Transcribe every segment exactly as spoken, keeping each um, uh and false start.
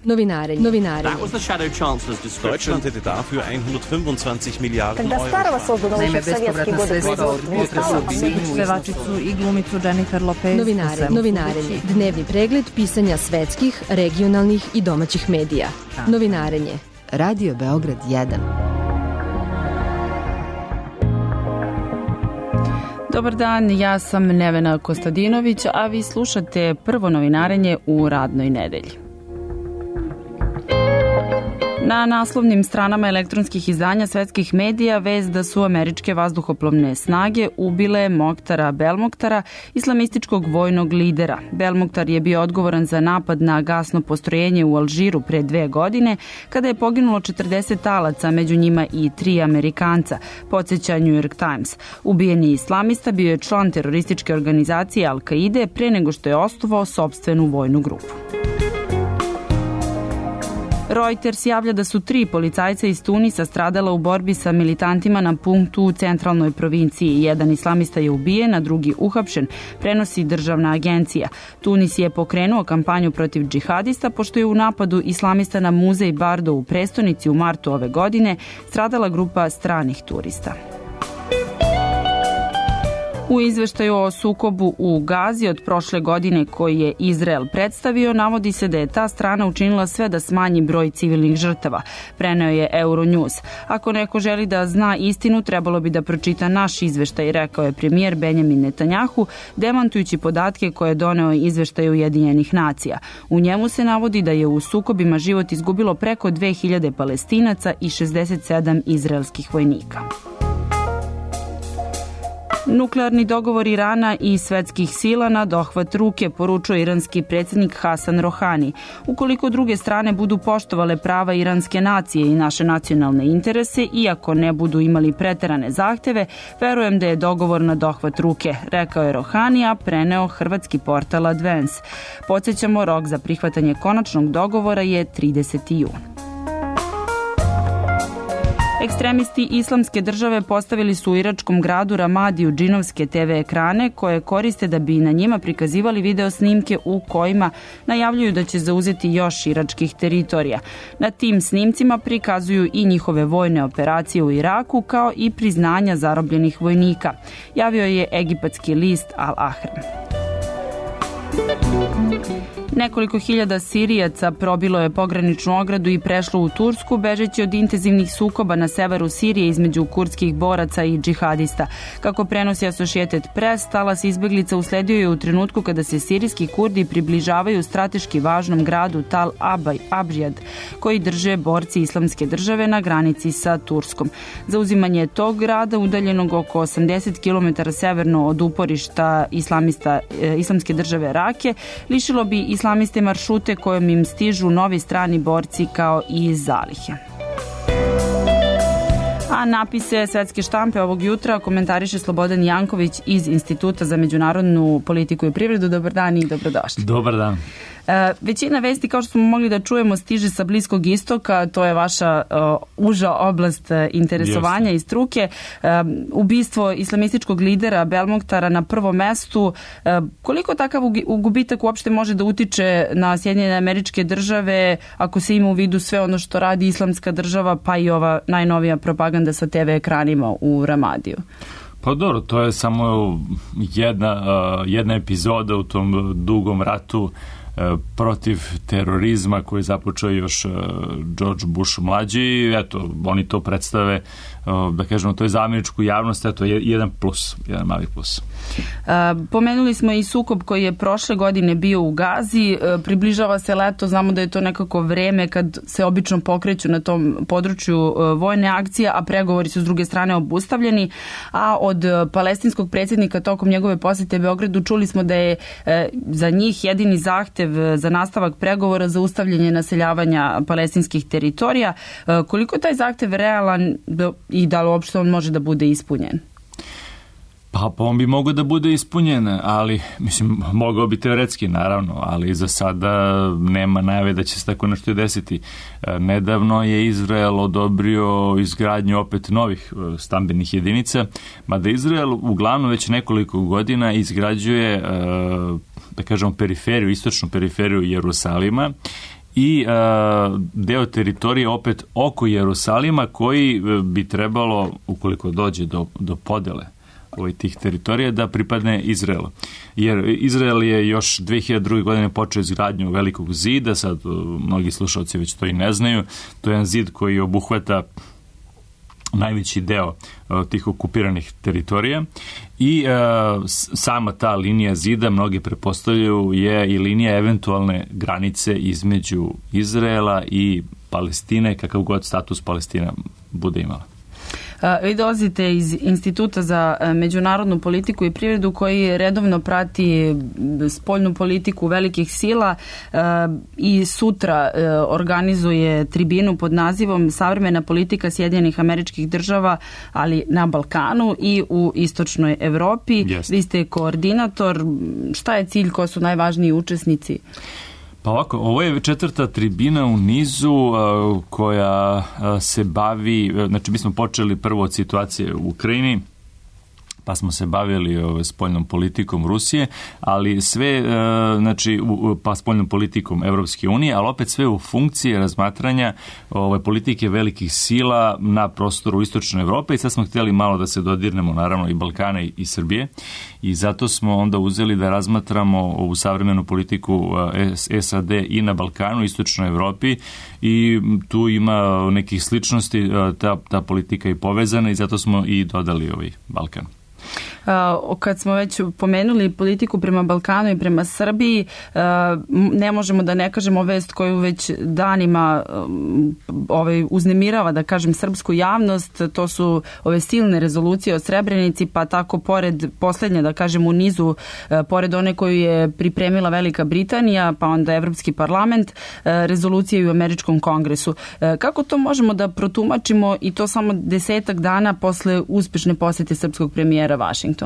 Novinarenje. Novinarenje. That was the Shadow Chancellor's description. Deutschland hätte dafür hundertfünfundzwanzig Milijarden Когда старого создано еще в советские годы производства. Pevačicu i glumicu Jennifer Lopez. Novinarenje. Novinarenje. Dnevni pregled pisanja svetskih, regionalnih i domaćih medija. Novinarenje. Radio Beograd jedan. Dobar dan, ja sam Nevena Kostadinović, a vi slušate prvo novinarenje u radnoj nedelji. Na naslovnim stranama elektronskih izdanja svetskih medija vest da su američke vazduhoplovne snage ubile Moktara Belmoktara, islamističkog vojnog lidera. Belmoktar je bio odgovoran za napad na gasno postrojenje u Alžiru pre dve godine, kada je poginulo četrdeset talaca, među njima i tri Amerikanca, podsjeća New York Times. Ubijeni islamista bio je član terorističke organizacije Al-Kaide pre nego što je osnovao sopstvenu vojnu grupu. Reuters javlja da su tri policajca iz Tunisa stradala u borbi sa militantima na punktu u centralnoj provinciji. Jedan islamista je ubijen, a drugi uhapšen, prenosi državna agencija. Tunis je pokrenuo kampanju protiv džihadista, pošto je u napadu islamista na muzej Bardo u prestonici u martu ove godine stradala grupa stranih turista. U izveštaju o sukobu u Gazi od prošle godine koji je Izrael predstavio, navodi se da je ta strana učinila sve da smanji broj civilnih žrtava, preneo je Euronews. Ako neko želi da zna istinu, trebalo bi da pročita naš izveštaj, rekao je premijer Benjamin Netanjahu, demantujući podatke koje je doneo izveštaj Ujedinjenih nacija. U njemu se navodi da je u sukobima život izgubilo preko dve hiljade Palestinaca i šezdeset sedam izraelskih vojnika. Nuklearni dogovor Irana i svetskih sila na dohvat ruke, poručuje iranski predsjednik Hasan Rohani. Ukoliko druge strane budu poštovale prava iranske nacije i naše nacionalne interese, iako ne budu imali preterane zahteve, verujem da je dogovor na dohvat ruke, rekao je Rohani, a preneo hrvatski portal Advance. Podsjećamo, rok za prihvatanje konačnog dogovora je trideseti jun. Ekstremisti Islamske države postavili su u iračkom gradu Ramadiju džinovske te ve ekrane koje koriste da bi na njima prikazivali video snimke u kojima najavljuju da će zauzeti još iračkih teritorija. Na tim snimcima prikazuju i njihove vojne operacije u Iraku kao i priznanja zarobljenih vojnika, javio je egipatski list Al-Ahram. Nekoliko hiljada Sirijaca probilo je pograničnu ogradu i prešlo u Tursku, bežeći od intenzivnih sukoba na severu Sirije između kurdskih boraca i džihadista. Kako prenosi Associated Press, talas izbeglica usledio je u trenutku kada se sirijski Kurdi približavaju strateški važnom gradu Tal Abyad, koji drže borci Islamske države na granici sa Turskom. Zauzimanje tog grada, udaljenog oko osamdeset kilometara severno od uporišta islamista, Islamske države Rake, lišilo bi islamiste maršrute kojom im stižu novi strani borci kao i zalihe. A napise svetske štampe ovog jutra komentariše Slobodan Janković iz Instituta za međunarodnu politiku i privredu. Dobar dan i dobrodošli. Dobar dan. E, većina vesti, kao što smo mogli da čujemo, stiže sa Bliskog istoka, to je vaša uh, uža oblast uh, interesovanja yes. i struke. Uh, ubistvo islamističkog lidera Belmoktara na prvom mestu. Uh, koliko takav gubitak uopšte može da utiče na Sjedinjene Američke Države ako se ima u vidu sve ono što radi Islamska država, pa i ova najnovija propaganda sa te ve ekranima u Ramadiju? Pa dobro, to je samo jedna, uh, jedna epizoda u tom dugom ratu protiv terorizma koji je započeo još George Bush mlađi i eto, oni to predstave, da kažemo, to je za američku javnost, eto, jedan plus, jedan mali plus. Pomenuli smo i sukob koji je prošle godine bio u Gazi, približava se leto, znamo da je to nekako vreme kad se obično pokreću na tom području vojne akcije, a pregovori su s druge strane obustavljeni, a od palestinskog predsjednika tokom njegove posete Beogradu čuli smo da je za njih jedini zahtev za nastavak pregovora za ustavljanje naseljavanja palestinskih teritorija. Koliko je taj zahtev realan i da li uopšte on može da bude ispunjen? Pa, pa on bi mogao da bude ispunjen, ali, mislim, mogao bi teoretski, naravno, ali za sada nema najave da će se tako nešto desiti. Nedavno je Izrael odobrio izgradnju opet novih stambenih jedinica, mada Izrael uglavnom već nekoliko godina izgrađuje, da kažemo, periferiju, istočnu periferiju Jerusalima, i uh, deo teritorije opet oko Jerusalima koji bi trebalo, ukoliko dođe do, do podele ovaj, tih teritorija, da pripadne Izraelu. Jer Izrael je još dve hiljade druge. godine počeo izgradnju velikog zida, sad mnogi slušalci već to i ne znaju, to je jedan zid koji obuhvata najveći deo uh, tih okupiranih teritorija i uh, sama ta linija zida, mnogi pretpostavljaju, je i linija eventualne granice između Izraela i Palestine, kakav god status Palestina bude imala. Vi dolazite iz Instituta za međunarodnu politiku i privredu koji redovno prati spoljnu politiku velikih sila i sutra organizuje tribinu pod nazivom Savremena politika Sjedinjenih Američkih Država, ali na Balkanu i u istočnoj Evropi. Yes. Vi ste koordinator. Šta je cilj, ko su najvažniji učesnici? Pa ovako, ovo je četvrta tribina u nizu uh, koja uh, se bavi, uh, znači mi smo počeli prvo od situacije u Ukrajini, pa smo se bavili ove, spoljnom politikom Rusije, ali sve, e, znači, u, pa spoljnom politikom Evropske unije, ali opet sve u funkciji razmatranja ove, politike velikih sila na prostoru istočne Evrope i sad smo htjeli malo da se dodirnemo, naravno, i Balkana i, i Srbije i zato smo onda uzeli da razmatramo ovu savremenu politiku S A D i na Balkanu, istočnoj Evropi i tu ima nekih sličnosti, ta, ta politika je povezana i zato smo i dodali ovaj Balkan. Kad smo već pomenuli politiku prema Balkanu i prema Srbiji, ne možemo da ne kažemo vest koju već danima ovaj, uznemirava, da kažem, srpsku javnost. To su ove silne rezolucije o Srebrenici, pa tako pored poslednje, da kažem, u nizu, pored one koju je pripremila Velika Britanija, pa onda Evropski parlament, rezolucije u Američkom kongresu. Kako to možemo da protumačimo i to samo desetak dana posle uspešne posete srpskog premijera Vašingtonu?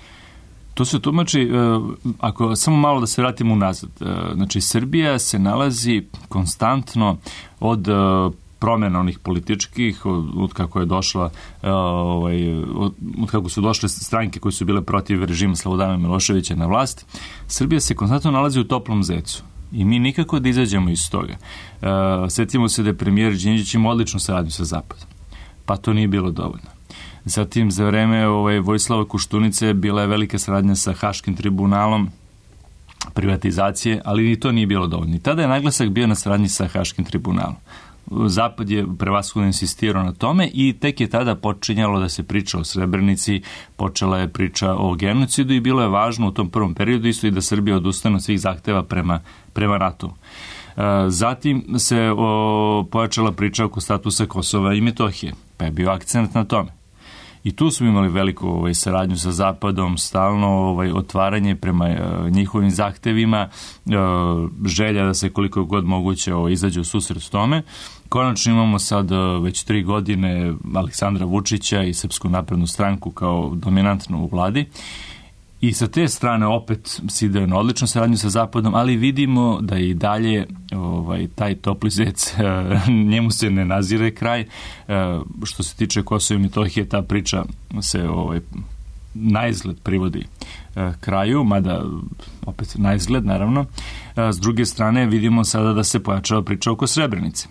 To se tumači, ako samo malo da se vratimo unazad, znači Srbija se nalazi konstantno od promjena onih političkih, od, od kako je došla, ovaj, od, od kako su došle stranke koje su bile protiv režima Slobodana Miloševića na vlast, Srbija se konstantno nalazi u toplom zecu. I mi nikako da izađemo iz toga. Sjetimo se da je premijer Đinđić imao odličnu saradnju sa Zapadom, pa to nije bilo dovoljno. Zatim, za vreme ovaj, Vojislava Koštunice bila je velika saradnja sa Haškim tribunalom, privatizacije, ali i to nije bilo dovoljno. I tada je naglasak bio na saradnji sa Haškim tribunalom. Zapad je prevashodno insistirao na tome i tek je tada počinjalo da se priča o Srebrenici, počela je priča o genocidu i bilo je važno u tom prvom periodu isto i da Srbija odustane od svih zahteva prema, prema ratu. Zatim se o, pojačala priča oko statusa Kosova i Metohije, pa je bio akcent na tome. I tu smo imali veliku ovaj, saradnju sa Zapadom, stalno ovaj, otvaranje prema uh, njihovim zahtevima, uh, želja da se koliko god moguće ovaj, izađe u susret tome. Konačno imamo sad uh, već tri godine Aleksandra Vučića i Srpsku naprednu stranku kao dominantnu u vladi. I sa te strane opet se ide na odličnu saradnju sa Zapadom, ali vidimo da je i dalje ovaj, taj topli zec, njemu se ne nazire kraj. Što se tiče Kosova i Metohije, ta priča se ovaj, naizgled privodi kraju, mada opet naizgled, naravno. S druge strane vidimo sada da se pojačava priča oko Srebrenice.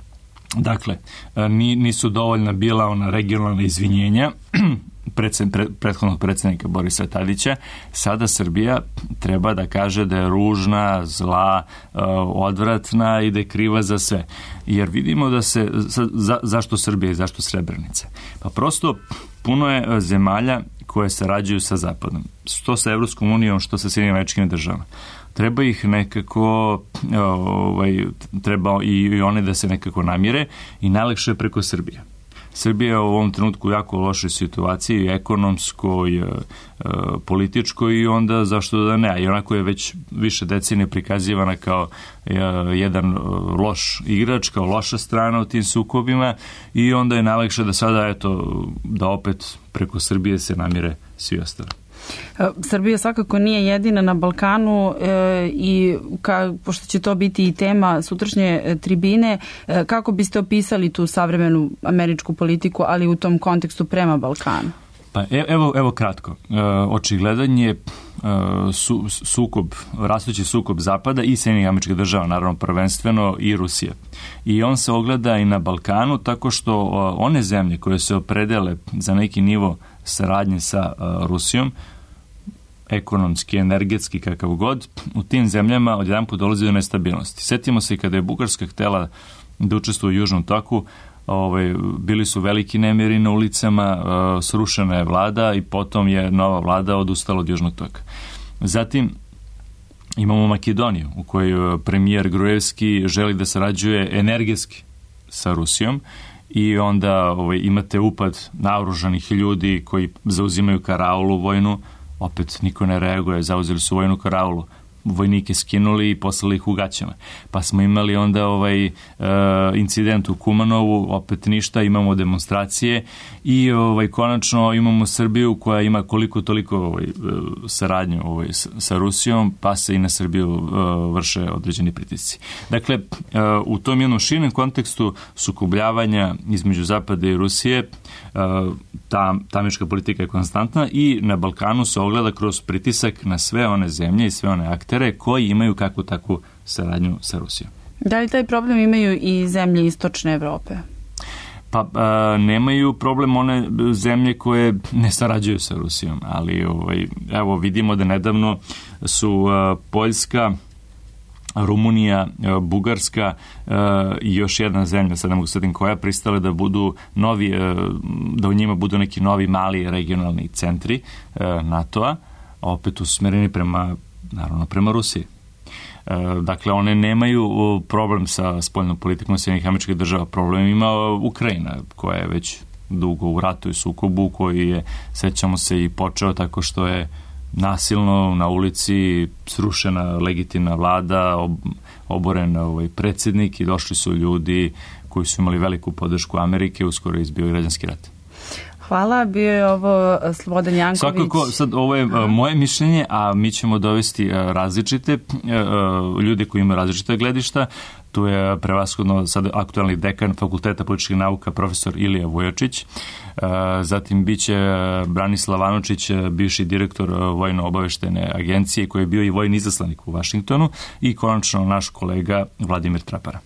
Dakle, nisu dovoljna bila ona regionalna izvinjenja Predsjed, pre, prethodnog predsjednika Borisa Tadića, sada Srbija treba da kaže da je ružna, zla, odvratna i da je kriva za sve. Jer vidimo da se, za, zašto Srbija i zašto Srebrenica? Pa prosto puno je zemalja koje sarađuju sa Zapadom. Što sa Evropskom unijom, što sa Sjedinjenim Američkim Državama. Treba ih nekako, ovaj, treba i one da se nekako namire i najlakše preko Srbije. Srbija je u ovom trenutku u jako lošoj situaciji, ekonomskoj, političkoj i onda zašto da ne? I onako je već više decenije prikazivana kao jedan loš igrač, kao loša strana u tim sukobima i onda je najlakše da sada, eto, da opet preko Srbije se namire svi ostali. Srbija svakako nije jedina na Balkanu e, i ka, pošto će to biti i tema sutrašnje tribine, e, kako biste opisali tu savremenu američku politiku, ali u tom kontekstu prema Balkanu? Pa evo, evo kratko. E, očigledan je su, sukob, rastući sukob Zapada i Sjedinjenih Američkih Država, naravno prvenstveno i Rusije. I on se ogleda i na Balkanu tako što one zemlje koje se opredele za neki nivo saradnje sa Rusijom, ekonomski, energetski, kakav god, u tim zemljama odjedanput dolazi do nestabilnosti. Sjetimo se kada je Bugarska htjela da učestvuje u Južnom toku, ovaj, bili su veliki nemiri na ulicama, uh, srušena je vlada i potom je nova vlada odustala od Južnog toka. Zatim imamo Makedoniju u kojoj premijer Gruevski želi da sarađuje energetski sa Rusijom i onda ovaj, imate upad naoružanih ljudi koji zauzimaju karaulu vojnu, opet niko ne reaguje, zauzeli su vojnu karaulu, vojnike skinuli i poslali ih u gaćama. Pa smo imali onda ovaj e, incident u Kumanovu, opet ništa, imamo demonstracije i ovaj konačno imamo Srbiju koja ima koliko toliko ovaj, saradnju ovaj, sa Rusijom, pa se i na Srbiju e, vrše određeni pritisci. Dakle, e, u tom jednom širem kontekstu sukobljavanja između Zapada i Rusije, e, ta, ta američka politika je konstantna i na Balkanu se ogleda kroz pritisak na sve one zemlje i sve one aktere koji imaju kakvu takvu saradnju sa Rusijom. Da li taj problem imaju i zemlje istočne Evrope? Pa a, nemaju problem one zemlje koje ne sarađuju sa Rusijom, ali ovaj, evo vidimo da nedavno su a, Poljska, Rumunija, Bugarska i još jedna zemlja, sad ne mogu setim koja, pristale da budu novi, da u njima budu neki novi mali regionalni centri NATO-a, opet usmereni prema, naravno, prema Rusiji. Dakle, one nemaju problem sa spoljnom politikom Sjedinjenih Američkih Država, problem ima Ukrajina, koja je već dugo u ratu i sukobu, koji je, sećamo se, i počeo tako što je nasilno na ulici srušena legitimna vlada, ob, oboren ovaj, predsjednik i došli su ljudi koji su imali veliku podršku Amerike, uskoro je izbio građanski rat. Hvala, bio je ovo Slobodan Janković. Svakako, sad ovo je a, moje mišljenje, a mi ćemo dovesti a, različite a, a, ljude koji imaju različite gledišta. Tu je prevashodno sad aktualni dekan Fakulteta političkih nauka profesor Ilija Vujačić. Zatim biće Branislav Anučić, bivši direktor Vojno-obaveštene agencije koji je bio i vojni izaslanik u Vašingtonu i konačno naš kolega Vladimir Trapara.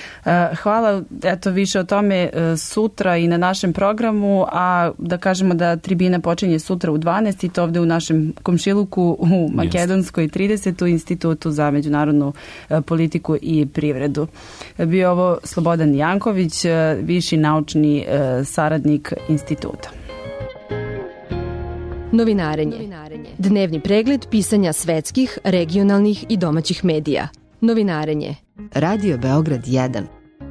Hvala, eto više o tome sutra i na našem programu, a da kažemo da tribina počinje sutra u dvanaest i to ovde u našem komšiluku u Makedonskoj trideset u Institutu za međunarodnu politiku i privredu. Bio ovo Slobodan Janković, viši naučni saradnik instituta. Novinarenje. Dnevni pregled pisanja svetskih, regionalnih i domaćih medija. Novinarenje. Radio Beograd jedan.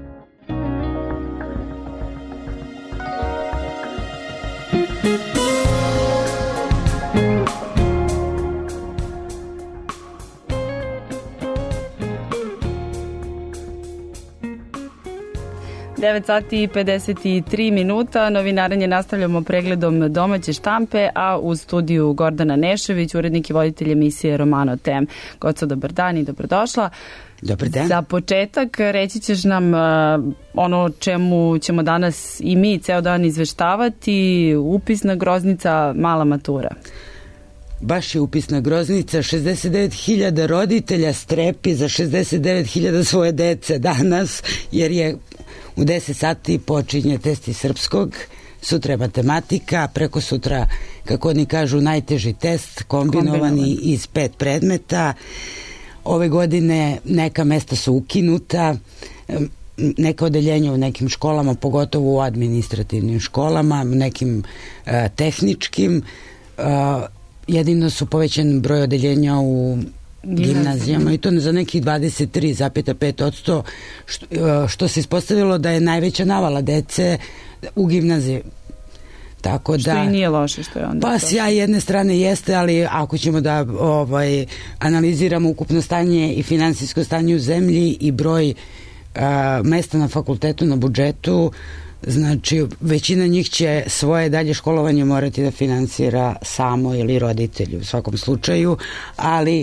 devet sati i pedeset tri minuta. Novinarenje nastavljamo pregledom domaće štampe, a u studiju Gordana Nešević, urednik i voditelj emisije Romano Tem. Goco, dobar dan i dobrodošla. Dobar dan. Za početak reći ćeš nam uh, ono čemu ćemo danas i mi ceo dan izveštavati, upisna groznica, mala matura. Baš je upisna groznica, šezdeset devet hiljada roditelja strepi za šezdeset devet hiljada svoje dece danas, jer je u deset sati počinje test iz srpskog, sutra je matematika, preko sutra, kako oni kažu, najteži test, kombinovani Kombinovan. iz pet predmeta. Ove godine neka mesta su ukinuta, neka odeljenja u nekim školama, pogotovo u administrativnim školama, nekim uh, tehničkim, uh, jedino su povećan broj odeljenja u gimnazijama i to za nekih dvadeset tri zarez pet posto, što, što se ispostavilo da je najveća navala dece u gimnaziji. Tako da, što i nije loše što je onda. Pa sjaj jedne strane jeste, ali ako ćemo da ovaj, analiziramo ukupno stanje i finansijsko stanje u zemlji i broj a, mesta na fakultetu, na budžetu, znači većina njih će svoje dalje školovanje morati da finansira samo ili roditelji u svakom slučaju, ali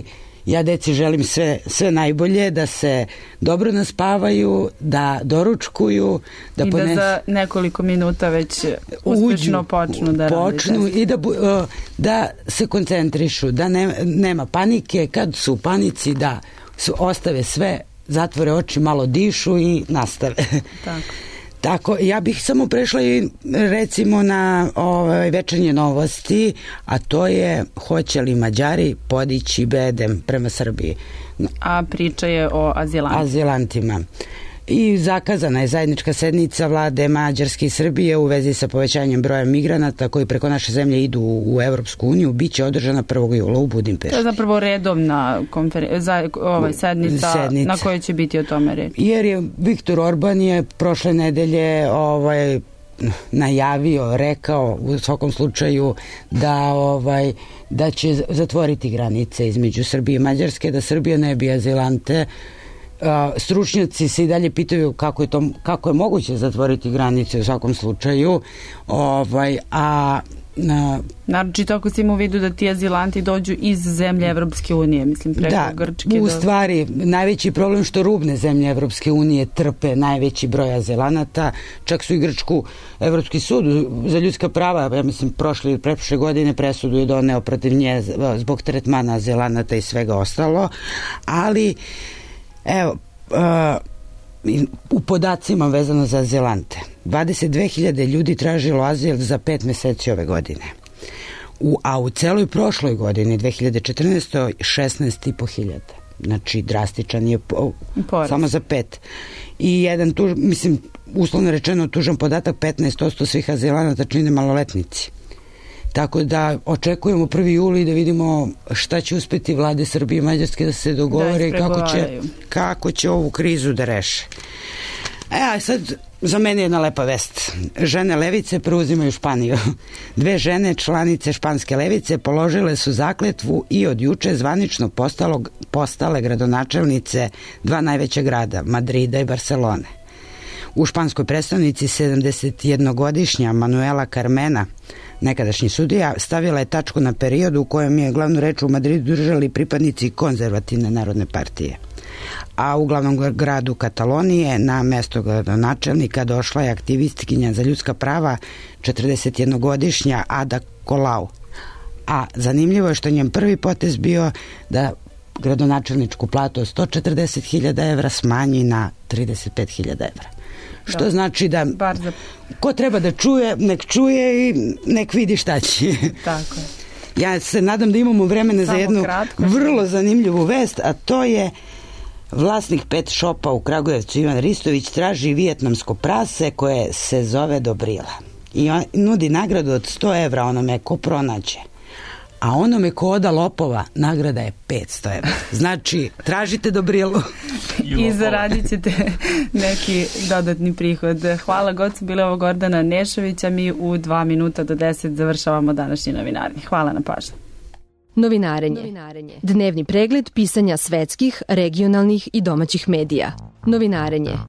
ja deci želim sve, sve najbolje, da se dobro naspavaju, da doručkuju, da i pones... da za nekoliko minuta već uspešno uđu, počnu da rade. Počnu i da, da se koncentrišu, da ne, nema panike, kad su u panici da su, ostave sve, zatvore oči, malo dišu i nastave. Tako. Tako, ja bih samo prešla i recimo na ovaj, večernje novosti, a to je hoće li Mađari podići bedem prema Srbiji. A priča je o azilantima. Azilantima. I zakazana je zajednička sednica vlade Mađarske i Srbije u vezi sa povećanjem broja migranata koji preko naše zemlje idu u Evropsku uniju. Biće održana prvog jula u Budimpešti. To je zapravo redovna konferen... za, ovaj, sednica, sednica na kojoj će biti o tome reći. Jer je Viktor Orban je prošle nedelje ovaj, najavio, rekao u svakom slučaju da ovaj da će zatvoriti granice između Srbije i Mađarske, da Srbija ne bi azilante. Uh, stručnjaci se i dalje pitaju kako je to, kako je moguće zatvoriti granice u svakom slučaju, ovaj, a na... naročito ako si ima u vidu da ti azilanti dođu iz zemlje Evropske unije, mislim preko da, Grčke. U do... stvari, najveći problem što rubne zemlje Evropske unije trpe najveći broj azilanata, čak su i Grčku Evropski sud za ljudska prava, ja mislim prošle ili preprošle godine presudu je doneo protiv nje zbog tretmana azilanata i svega ostalo, ali evo, uh, u podacima vezano za azilante, dvadeset dve hiljade ljudi tražilo azil za pet meseci ove godine. U, a u celoj prošloj godini, dve hiljade četrnaeste. šesnaest i po hiljada. Znači, drastičan je po, samo za pet. I jedan, tuž, mislim, uslovno rečeno tužan podatak, petnaest posto svih azilanata čine maloletnici. Tako da očekujemo prvi juli i da vidimo šta će uspeti vlade Srbije i Mađarske da se dogovore da kako će, kako će ovu krizu da reše. E, a sad za mene je jedna lepa vest. Žene levice preuzimaju Španiju. Dve žene članice španske levice položile su zakletvu i od juče zvanično postalo, postale gradonačelnice dva najveća grada, Madrida i Barcelone. U španskoj predstavnici sedamdesetjednogodišnja Manuela Carmena, nekadašnji sudija, stavila je tačku na periodu u kojem je glavnu reč u Madridu držali pripadnici konzervativne narodne partije. A u glavnom gradu Katalonije na mesto gradonačelnika došla je aktivistkinja za ljudska prava četrdesetjednogodišnja Ada Colau. A zanimljivo je što njen prvi potez bio da gradonačelničku platu od sto četrdeset hiljada evra smanji na trideset pet hiljada evra. Što da. Znači da Barza. Ko treba da čuje, nek čuje i nek vidi šta će. Tako je. Ja se nadam da imamo vremena Samo za jednu kratko, vrlo zanimljivu vest, a to je vlasnik pet shopa u Kragujevcu Ivan Ristović traži vijetnamsko prase koje se zove Dobrila. I on nudi nagradu od sto evra onome ko pronađe. A onome ko oda lopova, nagrada je petsto evra. Znači, tražite Dobrilu. I zaradit ćete neki dodatni prihod. Hvala, gocu, bila ovo Gordana Nešovića. Mi u dva minuta do deset završavamo današnji novinarnji. Hvala na pažnju. Novinarenje. Novinarenje. Dnevni pregled pisanja svetskih, regionalnih i domaćih medija. Novinarenje.